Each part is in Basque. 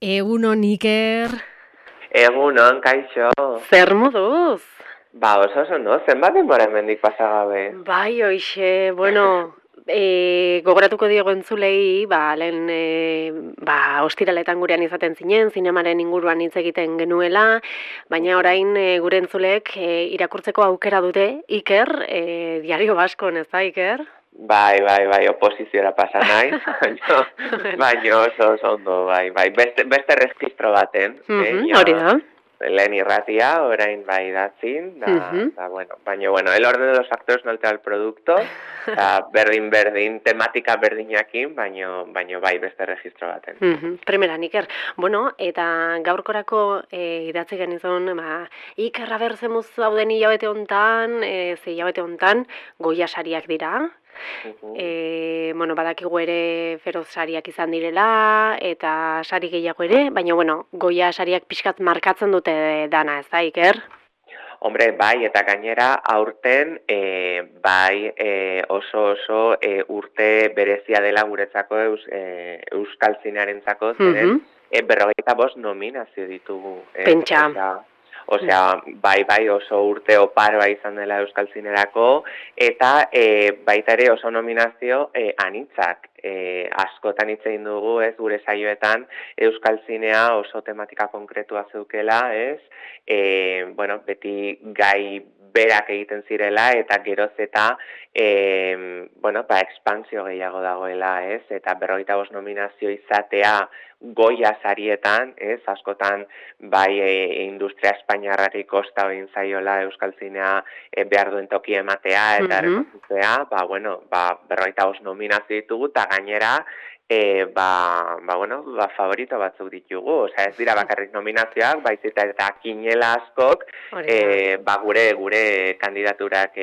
Egunon, Iker. Egunon, kaixo. Zer moduz? Oso ondo, zenbat denbora hemendik pasa gabe? Bai, hoixe, bueno, gogoratuko diogo entzulei, lehen, ostiraletan gurean izaten zinen, zinemaren inguruan hitz egiten genuela, baina orain gure entzulek irakurtzeko aukera dute, Iker, diario baskon, ez da, Iker? Bai, oposiziora pasa naiz, baina oso ondo, bai, beste registro baten, Hori da. lehen irratia, orain bai datzin, bueno, baina, el orden de los factores no altera el producto, berdin, tematika berdinakin, baina bai, beste registro baten. Primeran, Iker. Bueno, eta gaurkorako idatzi genizun, Iker aberzemuz zauden hilabete hontan, hilabete hontan, Goya sariak dira. Bueno, badakigu ere feroz sariak izan direla, eta sari gehiago ere, baina, bueno, Goya sariak pixkat markatzen dute dana, ez da, Iker? Hombre, bai, eta gainera aurten oso urte berezia dela guretzako euskal zinearentzako, zeren 45 nominazio ditugu. Pentsa. Osea, bai, oso urte oparoa izan dela euskal zinerako, eta baita ere oso nominazio anitzak. Askotan hitz egin dugu, ez, gure saioetan euskal zinea oso tematika konkretua zeukela, ez? Bueno, beti gai berak egiten zirela, eta geroz eta ekspansio gehiago dagoela, ez? Eta 45 nominazio izatea Goya sarietan, ez? Askotan bai industria espainiarrari kosta egin zaiola euskal zinea behar duen toki ematea eta errekonozitzea, 45 nominazio ditugu, eta gainera favorito batzuk ditugu, osea ez dira bakarrik nominazioak, baizik eta kinela askok, gure kandidaturak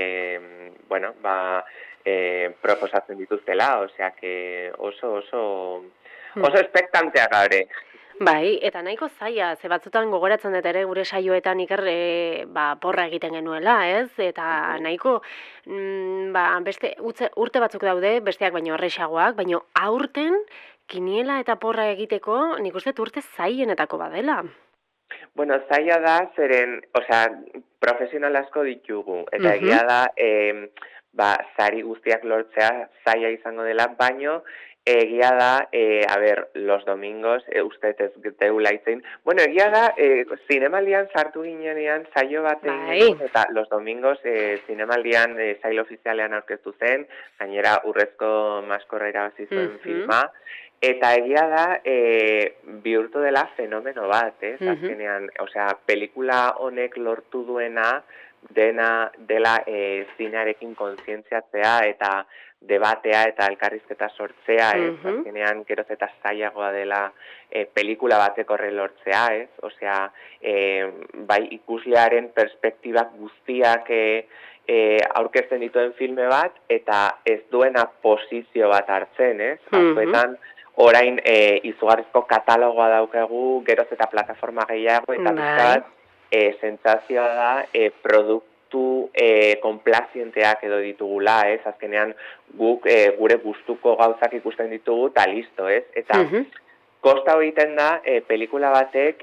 proposatzen dituztela, osea que oso espektanteak gabe. Bai, eta nahiko zaila, ze batzutan gogoratzen dut ere gure saioetan Iker porra egiten genuela, ez? Eta nahiko, beste urte batzuk daude, besteak baino erresagoak, baino aurten kiniela eta porra egiteko nik uste urte zailenetako badela. Bueno, zaila da, zeren, profesional asko ditugu, eta egia da, sari guztiak lortzea zaila izango dela, baino, egia da, los domingos, uste ez deula itzen. Bueno, egia da, zinemaldian sartu ginean saio bat egin, eta los domingos zinemaldian sail ofizialean aurkeztu zen, gainera urrezko maskorra irabazi zuen filma, eta egia da, bihurtu dela fenomeno bat, ez? Azkenean, pelikula honek lortu duena, dela zinearekin kontzientziatzea eta debatea eta elkarrizketa sortzea, ez? Azkenean geroz eta zailagoa dela pelikula bateko horre lortzea, ez? Osea, bai ikuslearen perspektibak guztiak aurkezten dituen filme bat, eta ez duena posizio bat hartzen, ez? Batzuetan, orain izugarrizko katalogoa daukagu, geroz eta plataforma gehiago, eta bizkat, sentsazioa da produktu konplazienteak edo ditugula, ez? Azkenean guk gure gustuko gauzak ikusten ditugu, eta listo, ez? Eta kosta egiten da pelikula batek,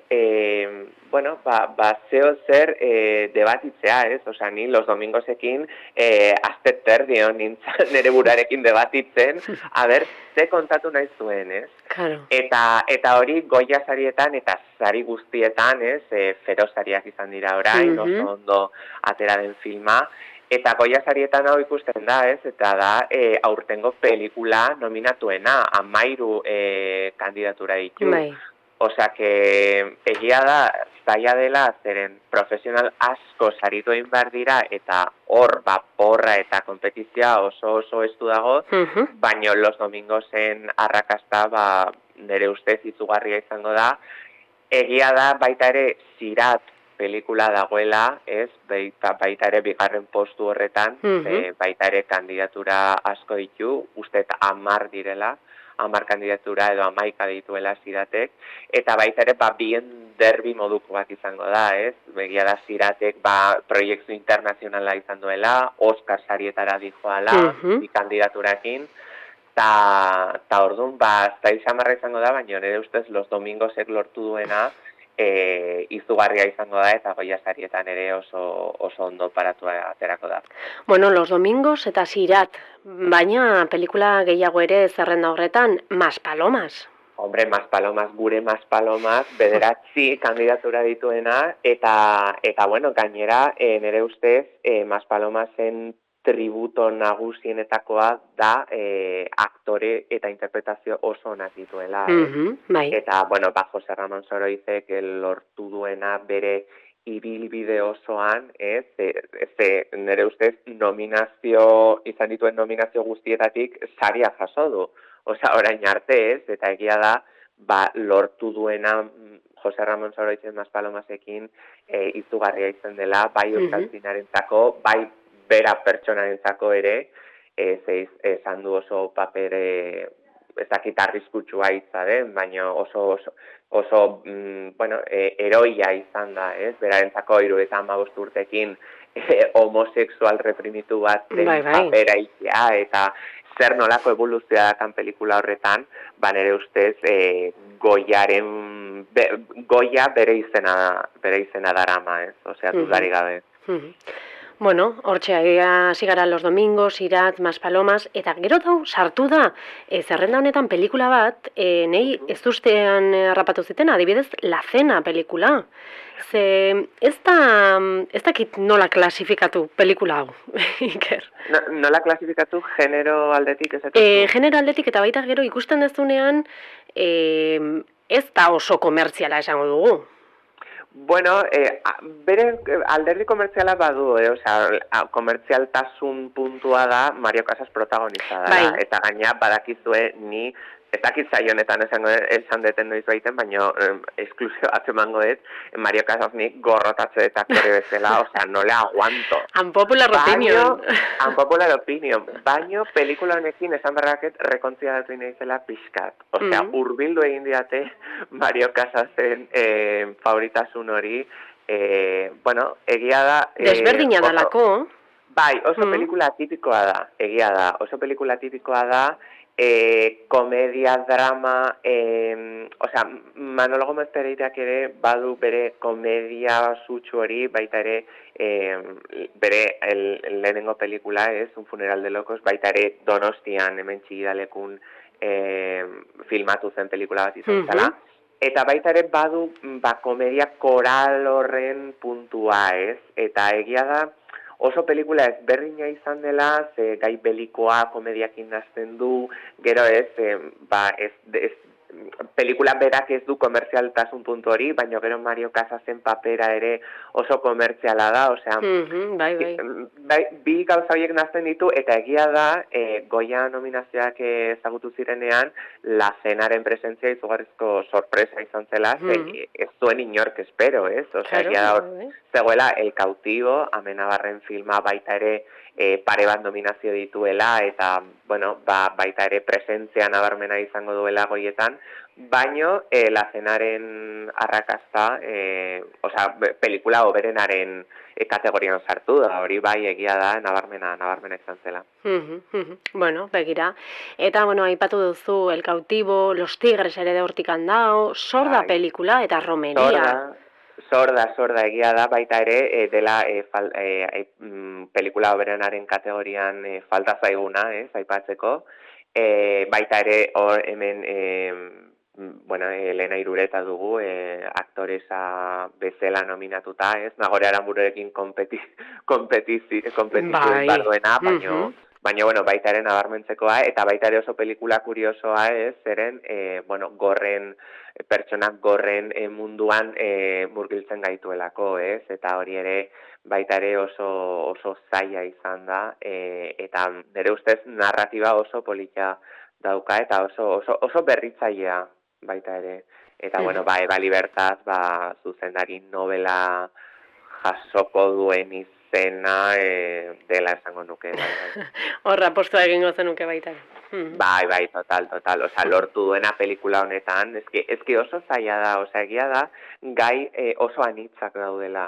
zeo zer debatitzea, ez? Osea, ni los domingosekin azte terdio nintzen nire burarekin debatitzen, ze kontatu nahi zuen, ez? Claro. Eta hori Goya sarietan eta sari guztietan, ez? Feroz sariak izan dira orain, oso ondo atera den filma, eta Goya sarietan hau ikusten da, ez? Eta da aurtengo pelikula nominatuena, 13 kandidatura ditu. Osea, que egia da, zaila dela, zeren profesional asko saritu egin behar dira, eta hor, porra eta kompetizioa oso estu dago, baino los domingosen arrakasta, nire ustez izugarria izango da. Egia da, baita ere, Sirat pelikula dagoela, ez, baita ere bigarren postu horretan, baita ere kandidatura asko ditu, uste 10 direla, 10 kandidatura edo 11 dituela Siratek, eta baita ere bien derbi moduko bat izango da, ez? Begia da Siratek proiektu internazionala izan duela, Oscar sarietara dijoala, bi kandidaturakin, Ta orduan, zail samarra izango da, baina nire ustez Los Domingosek lortu duena izugarria izango da, eta Goya sarietan ere oso ondo paratua aterako da. Bueno, Los Domingos eta Sirat, baina pelikula gehiago ere zerrenda horretan, Maspalomas. Hombre, Maspalomas, gure Maspalomas, bederatzi kandidatura dituena, eta bueno, gainera, nire ustez, Maspalomasen tributo nagusienetakoa da aktore eta interpretazio oso onak dituela. Bai. Eta, bueno, Jose Ramon Soroizek lortu duena bere ibilbide osoan, nire ustez izan dituen nominazio guztietatik saria jaso du. Osea, orain arte eta egia da, lortu duena Jose Ramon Soroizen Maspalomasekin izugarria izan dela, bai euskal zinarentzako, bai bera pertsonarentzako ere, esan du oso paper ez dakit arriskutsua den, baina oso heroia izan da, berarentzako 75 urtekin homosexual reprimitu bat den papera ikia, eta zer nolako evoluzioa dakan pelikula horretan, nire ustez Goya bere izena darama, osea, dudari gabe. Bueno, hortxe, hasi gara Los Domingos, Sirat, Maspalomas, eta gero sartu da, zerrenda honetan pelikula bat, nahi ez duztean harrapatu ziten, adibidez, La Cena pelikula. Ze ez dakit nola klasifikatu pelikula hau, Iker. Nola klasifikatu genero aldetik? Genero aldetik eta baita gero ikusten dezunean, ez da oso komertziala esango dugu. Bueno, bere alderdi komertziala badu, osea, komertzialtasun puntua da Mario Casas protagonista dela, eta gaina badakizue ni ez dakit zaionetan esan deten noiz baiten, baina esklusio atzemango dut, Mario Casas nik gorrotatze eta kore bezala, osea, no le aguanto. Unpopular opinion. Unpopular opinion. Baina pelikula honekin esan berraket rekontzialatu naizela pixkat. Osea, hurbildu egin diate Mario Casasen favoritasun hori, bueno, egia da... Desberdina dalako. Bai, oso pelikula tipikoa da, egia da. Oso pelikula tipikoa da, komedia, drama, osea, Manolo Gómez Pereirak ere badu bere komedia sutsu hori, baita ere bere lehenengo pelikula, Un funeral de locos, baita ere Donostian hemen Txigidalekun filmatu zen pelikula bat izan zela. Eta baita ere badu komedia koral horren puntua, eta egia da, oso pelikula ezberdina izan dela, ze gai belikoa komediak indazten du, gero pelikula berak ez du komertzialtasun puntu hori, baina gero Mario Casasen papera ere oso komertziala da, osea, bi gauza horiek nazten ditu, eta egia da, Goya nominazioak ezagutu zirenean, La Cenaren presentzia izugarrizko sorpresa izan zela, ez zuen inork espero, osea, egia da, zegoela El Cautivo, Amenabarren filma baita ere pare bat nominazio dituela, eta, bueno, baita ere presentzia nabarmena izango duela Goyetan, baino La Cenaren arrakasta, osea, pelikula hoberenaren kategorian sartu da, hori bai egia da, nabarmena izan zela. Bueno, begira. Eta, bueno, aipatu duzu El Cautivo, Los Tigres ere de hortik handao, Sorda pelikula eta Romeria. Sorda egia da, baita ere, dela pelikula hoberenaren kategorian falta zaiguna, aipatzeko. Baita ere, hor hemen, Elena Irureta dugu, aktoresa bezala nominatuta, Nagore Aranbururekin kompetizioen barduena, baina, baita ere nabarmentzekoa, eta baita ere oso pelikula kuriosoa zeren, pertsonak gorren munduan murgiltzen gaituelako, eta hori ere baita ere oso zaila izan da, eta nire ustez narratiba oso polita dauka, eta oso berritzailea baita ere. Eta, Eba Libertad, zuzendari novela jasoko duen zuzena dela esango nuke. Bai. Horra, postua egingo zenuke baita. Bai, total. Osea, lortu duena pelikula honetan, eski oso zaila da, osea, egia da, gai oso anitzak daudela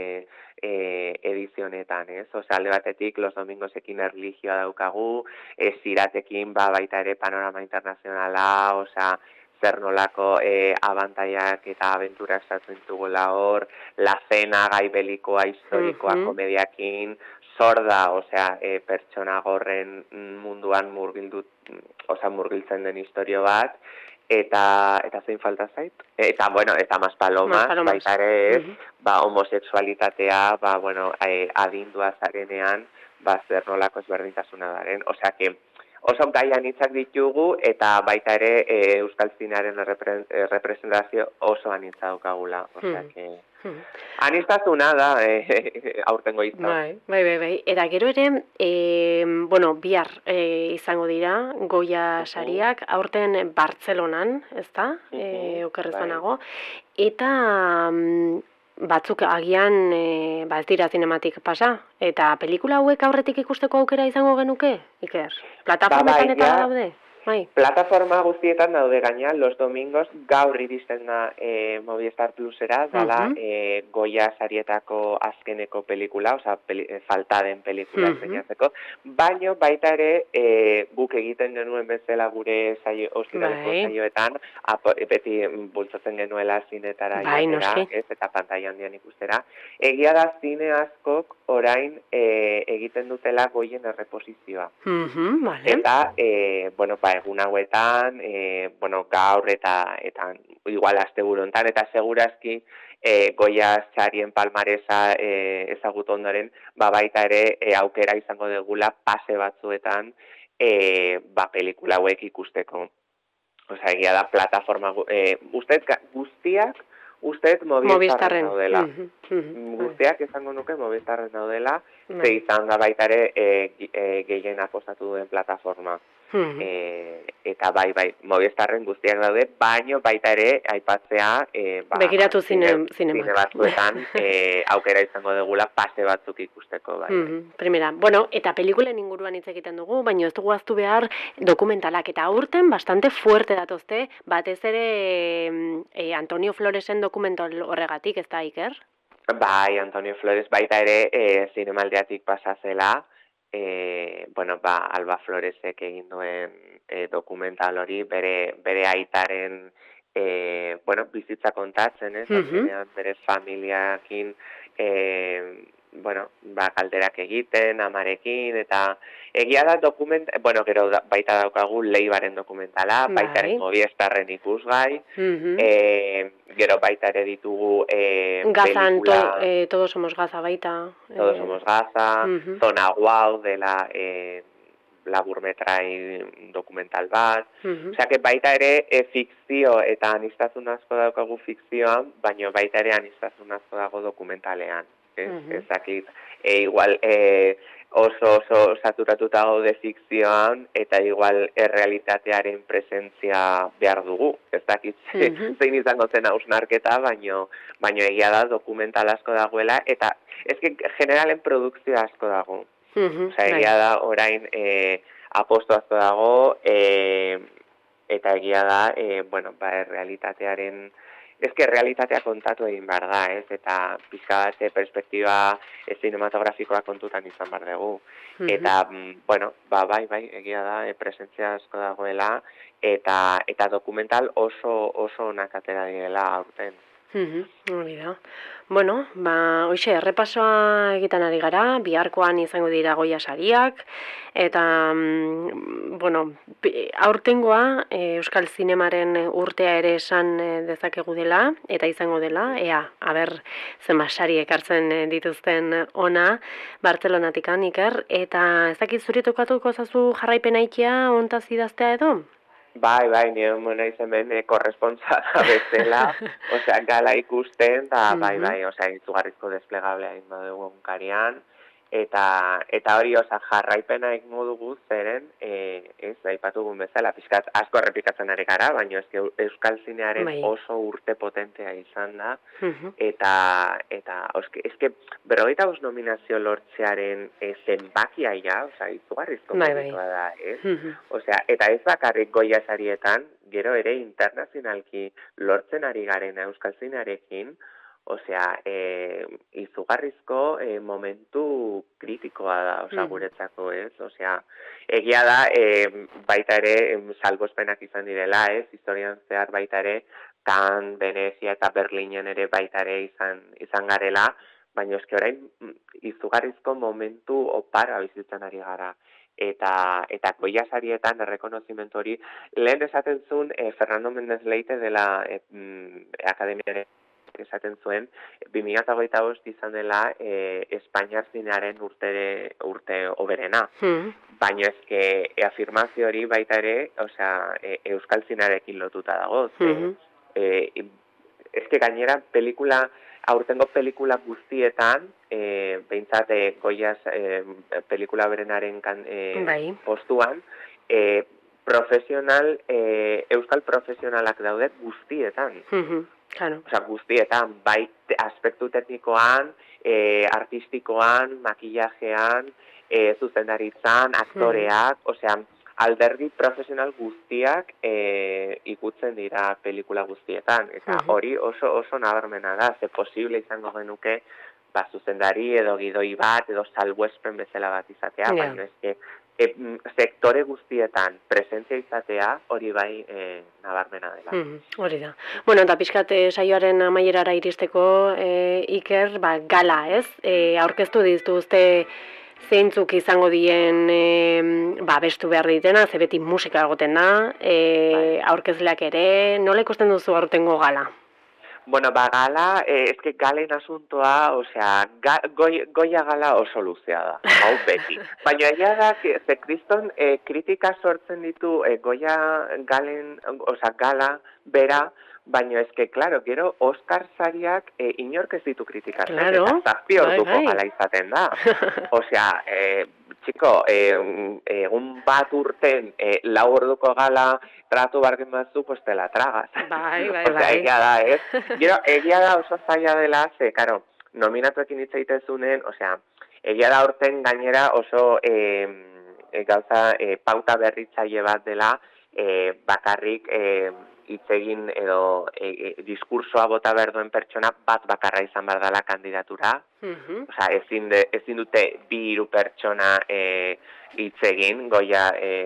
edizionetan, ez? Osea, alde batetik, Los Domingosekin erlijioa daukagu, Ziratekin baita ere panorama internazionala, osea, zer nolako abantaiak eta abenturak sartzen ditugola hor, La Cena gai belikoa historikoa komediakin, Sorda, osea, pertsona gorren munduan murgiltzen den historio bat, eta zein falta zait? Eta, bueno, eta Maspalomas, baita ere, homosexualitatea, adindua zarenean, zer nolako ezberdintasuna daren. Osea, que oso gaian hitzak ditugu, eta baita ere euskal zinearen representazio oso anitza daukagula. Osea, que anistazuna da aurtengo hitza. Bai. Eta gero ere, bihar izango dira Goya sariak, aurten Bartzelonan, ezta? Okerrezanago. Eta batzuk agian ez dira zinematik pasa. Eta pelikula hauek aurretik ikusteko aukera izango genuke? Iker, plataformetan eta daude? Bai. Plataforma guztietan daude gaina, Los Domingos gaur iristen da Movistar Plusera, dala Goya sarietako azkeneko pelikula, oza, falta den pelikula zeinatzeko, baino baita ere guk egiten genuen bezala gure ostiraleko saioetan, beti bultzatzen genuela zinetara jatera, eta pantaila handian ikustera. Egia da zine askok orain egiten dutela Goyen erreposizioa. Eta, egun hauetan, gaur eta igual asteburu hontan, eta segurazki Goya sarien palmaresa ezagutu ondoren, baita ere aukera izango degula pase batzuetan pelikula hauek ikusteko. Osea, egia da plataforma guztiak Movistarren daudela. Guztiak esango nuke Movistarren daudela, ze izan da baita ere gehien apostatu duen plataforma. Eta bai, Movistarren guztiak daude, baino baita ere aipatzea begiratu zine batzuetan aukera izango degula pase batzuk ikusteko. Primera, eta pelikulen inguruan hitz egiten dugu, baino ez dugu ahaztu behar dokumentalak, eta aurten bastante fuerte datozte, batez ere Antonio Floresen dokumental horregatik, ez da, Iker? Bai, Antonio Flores baita ere zinemaldiatik pasazela, Alba Floresek egin duen dokumental hori, bere aitaren bizitza kontatzen, bere familiakin galderak egiten, amarekin, eta egia da gero baita daukagu Leibaren dokumentala, baita ere Movistarren ikusgai, gero baita ere ditugu Gazan, Todos Somos Gaza baita. Todos Somos Gaza, Zona Guau dela laburmetrai dokumental bat. Osea, que baita ere fikzio eta anistazun asko daukagu fikzioan, baina baita ere anistazun asko dago dokumentalean. Ezakit, igual oso saturatuta gaude fikzioan, eta igual errealitatearen presentzia behar dugu. Ez dakit zein izango zen hausnarketa, baino egia da dokumental asko dagoela, eta generalen produkzio asko dago. Osea, egia da orain aposto asko dago, eta egia da, errealitatearen realitatea kontatu egin behar da, eta pixka bat perspektiba zinematografikoa kontutan izan behar dugu. Eta, bai, egia da, presentzia asko dagoela, eta dokumental oso onak atera direla aurten. Hori da. Hoxe, errepasoa egiten ari gara, biharkoan izango dira Goya sariak, eta, aurtengoa Euskal Zinemaren urtea ere esan dezakegu dela, eta izango dela, zenbat sari ekartzen dituzten ona, Bartzelonatikan, Iker, eta ez dakit zuri tokatuko zazu jarraipena ikia ontaz idaztea edo? Bai, nire naiz hemen korrespontsala bezala, gala ikusten, eta bai, izugarrizko desplegablea egin badugu egunkarian, eta hori osa jarraipena egingo dugu zeren, ez, aipatugun bezala, pixkat asko errepikatzen ari gara, baina euskal zinearen oso urte potentea izan da, eta eske 45 nominazio lortzearen zenbakia ja, osea, izugarrizko meritua da, ez? Osea, eta ez bakarrik Goya sarietan, gero ere internazionalki lortzen ari garen euskal zinearekin, osea, izugarrizko momentu kritikoa da, osea, guretzako, ez? Osea, egia da, baita ere, salbospenak izan direla, ez? Historian zehar baita ere, Cannes, Venezia eta Berlinen ere baita ere izan garela, baina eske orain izugarrizko momentu opara bizitzen ari gara. Eta Goya sarietan errekonozimentu hori, lehen esaten zuen Fernando Méndez Leite dela akademiaren esaten zuen, 2025 izan dela Espainiar zinearen urte oberena. Baina eske afirmazio hori baita ere, osea, euskal zinearekin lotuta dago. Eske gainera aurtengo pelikula guztietan, behintzat Goya pelikula berenaren postuan, euskal profesionalak daude guztietan. Claro. Osea, guztietan, bai aspektu teknikoan, artistikoan, makillajean, zuzendaritzan, aktoreak, osea, alderdi profesional guztiak ikutzen dira pelikula guztietan. Eta hori oso nabarmena da, ze posible izango genuke, zuzendari edo gidoi bat, edo salbuespen bezala bat izatea, baina eske sektore guztietan presentzia izatea hori bai nabarmena dela. Hori da. Bueno, eta pixkat saioaren amaierara iristeko, Iker, gala, ez? Aurkeztu dituzte zeintzuk izango dien bestu behar ditena, ze beti musika egoten da, aurkezleak ere, nola ikusten duzu aurtengo gala? Bueno, gala, eske galen asuntoa, osea, Goya gala oso luzea da, hau beti. Baina egia da, ze kriston kritika sortzen ditu Goya galen, osea, gala, bera, baina eske, claro, gero Oscar sariak inork ez ditu kritikatzen, eta zazpi orduko gala izaten da. Osea, txiko, egun bat urten 4 orduko gala tratu bargen batzu, pues te la tragas. Osea, egia da, ez? Gero, egia da oso zaila dela, ze, karo, nominatuekin hitz egitezunen, osea, egia da horten gainera oso gauza pauta berritzaile bat dela, bakarrik hitz egin edo diskursoa bota behar duen pertsona bat bakarra izan behar dela kandidatura. Osea, ezin dute 2-3 pertsona hitz egin, Goya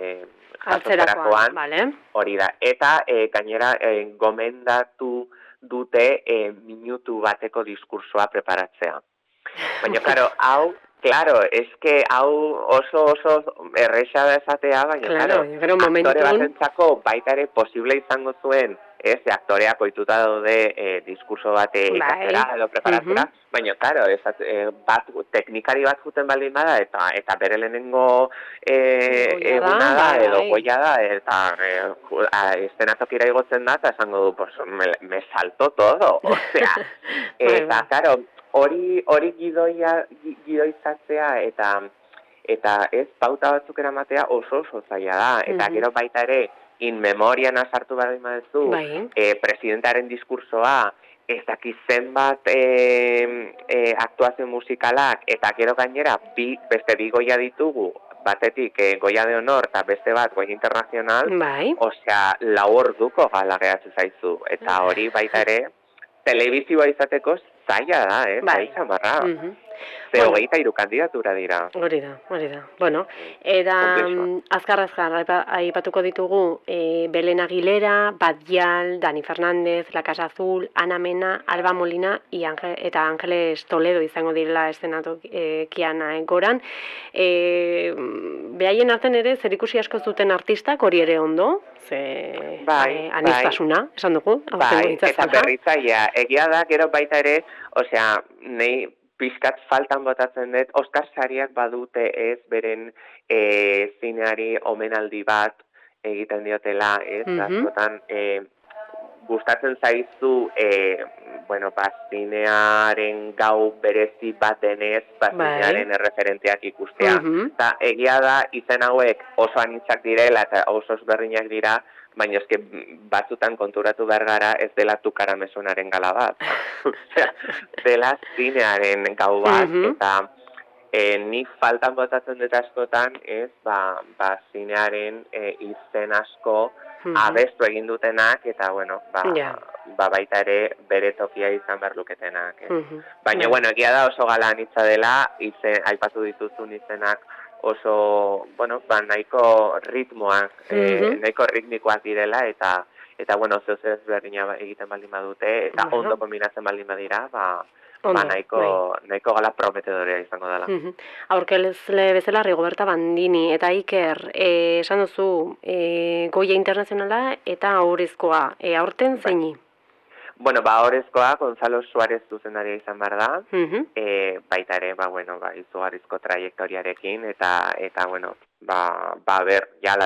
jasotzerakoan, hori da. Eta gainera gomendatu dute minutu bateko diskursoa preparatzea. Baina, claro, eske hau oso erresa da esatea, baina, aktore batentzako baita ere posible izango zuen, aktoreak ohituta daude diskurso bat ikastera edo preparatzera, baina, claro, teknikari bat juten baldin bada, eta bere lehenengo eguna da, edo goia da, eta estenatokira igotzen da, eta esango du, pues, me salto todo, osea, eta, claro, hori gidoizatzea eta ez pauta batzuk eramatea oso zaila da. Eta gero baita ere, in memorian sartu behar dimadezu, presidentaren diskursoa, ez dakiz zenbat aktuazio musikalak, eta gero gainera beste 2 Goya ditugu, batetik Goya de Honor eta beste bat Goya Internacional, osea, 4 orduko gala geratzen zaizu. Eta hori baita ere, telebizioa izateko zaila da, zaila marra. 23 kandidatura dira. Hori da. Bueno, eta azkar aipatuko ditugu Belén Aguilera, Badial, Dani Fernández, La Casa Azul, Ana Mena, Alba Molina eta Ángeles Toledo izango direla eszenatokian goran. Behaien artean ere zerikusi asko zuten artistak, hori ere ondo? Anistasuna, esan dugu? Eta berritzaia, egia da, gero baita ere, osea, nei pixkat faltan botatzen dut, Oscar sariak badute ez beren zineari omenaldi bat egiten diotela, ez? Askotan, gustatzen zaizu bueno, zinearen gau berezi bat denez, zinearen erreferenteak ikustea. Eta egia da, izen hauek oso anitzak direla eta oso ezberdinak dira, baina eske batzutan konturatu behar gara ez dela Tukaramesunaren gala bat. Osea, dela zinearen gau bat, eta ni faltan botatzen dut askotan, ez, zinearen izen asko abestu egin dutenak, eta, bueno, baita ere bere tokia izan behar luketenak. Baina, bueno, egia da oso gala anitza dela, aipatu dituzun izenak oso, bueno, nahiko ritmoak, nahiko ritmikoak direla, eta bueno, zeu berdina egiten baldin badute, eta ondo kombinatzen baldin badira, nahiko gala prometedorea izango dela. Aurkezle bezala Rigoberta Bandini eta Iker, esan duzu Goya Internazionala eta aurrezkoa, aurten zeini? Bueno, aurrezkoa Gonzalo Suárez zuzendaria izan behar da, baita ere, izugarrizko traiektoriarekin, eta bueno, ja,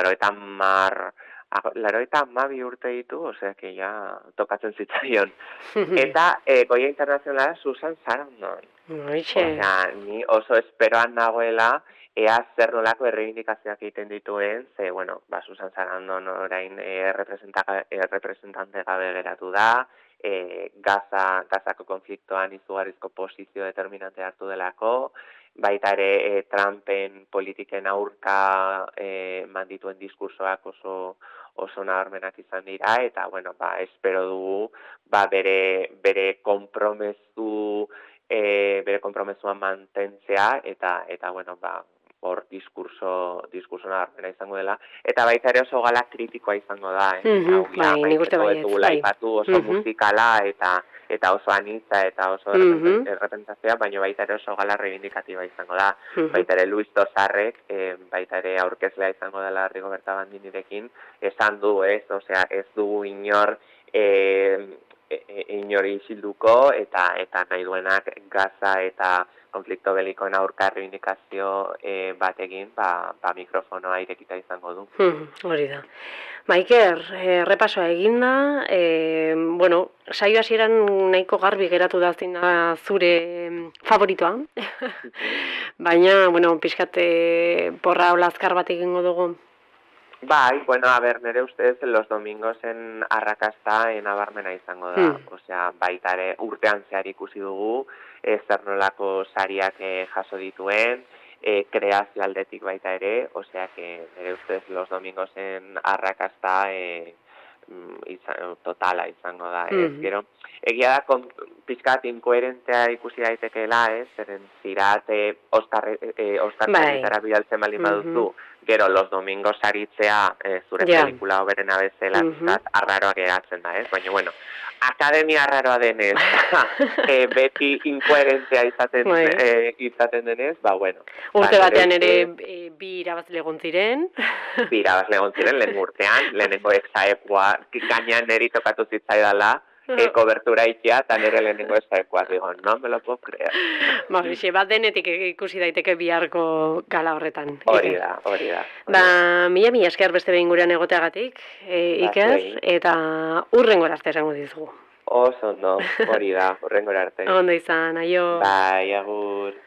Laro eta amabi urte ditu, osea, que ja tokatzen zitzaion. Eta Goya Internazionala Susan Sarandon. Osea, ni oso esperoan nagoela, ea zer nolako erreibindikazioak egiten dituen, ze, bueno, Susan Sarandon orain representante gabe geratu da, Gazako konfliktoan izugarrizko posizio determinante hartu delako, baita ere Trumpen politiken aurka mandituen diskursoak oso nabarmenak izan dira, eta, bueno, espero dugu, bere konpromesua mantentzea, eta, bueno, hor diskurso nabarmena izango dela, eta baita ere oso gala kritikoa izango da, nik uste baietz, oso musikala, eta oso anitza, eta oso errepentazioa, baina baita ere oso gala reivindikatiba izango da. Baita ere Luis Tosarrek, baita ere aurkezlea izango dela Rigoberta Bandinirekin, esan du, osea, ez dugu inori isilduko, eta nahi duenak Gaza eta konflikto belikoen aurka reivindikazio batekin, mikrofonoa irekita izango du. Hori da. Iker, repasoa eginda, bueno, saio hasieran nahiko garbi geratu da zure favoritoa, baina, bueno, pixkat porra hola azkar bat egingo dugu. Bueno, nire ustez, los domingosen arrakasta nabarmena izango da. Osea, baita ere urtean zehar ikusi dugu, zer nolako sariak jaso dituen, kreazio aldetik baita ere, osea, nire ustez, los domingosen arrakasta totala izango da. Gero, egia da, pizkat inkoherentea ikusi daitekeela, zeren zirate ostarretara bidaltzen baldin baduzu, gero, los domingos aritzea zure pelikula oberena bezala, arraroa geratzen da, baina, bueno, akademia arraroa denez, beti inkoherentzia izaten denez, bueno. Urte batean ere bi irabazle egon ziren. Bi irabazle egon ziren, lehen urtean, lehenengo exaekoa, gainean neri tokatu zitzaidala, kobertura ikia, eta nire lehenengo exaekoa, digo, no me lo puedo creer. Bat denetik ikusi daiteke biharko gala horretan. Hori da. Mila esker beste behin gurean egoteagatik, Iker, eta hurrengora arte esango dizugu. Oso, no, hori da, hurrengora arte. Ondo izan, aio. Bai, agur.